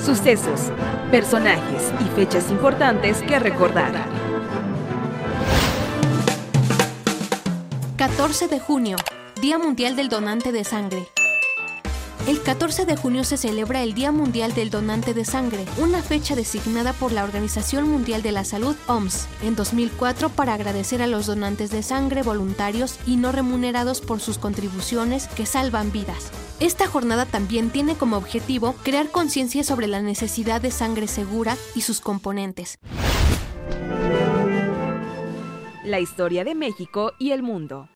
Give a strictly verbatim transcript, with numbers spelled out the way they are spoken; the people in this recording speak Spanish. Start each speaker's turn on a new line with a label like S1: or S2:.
S1: Sucesos, personajes y fechas importantes que recordar.
S2: catorce de junio, Día Mundial del Donante de Sangre. El catorce de junio se celebra el Día Mundial del Donante de Sangre, una fecha designada por la Organización Mundial de la Salud, O M S, en dos mil cuatro para agradecer a los donantes de sangre voluntarios y no remunerados por sus contribuciones que salvan vidas. Esta jornada también tiene como objetivo crear conciencia sobre la necesidad de sangre segura y sus componentes.
S1: La historia de México y el mundo.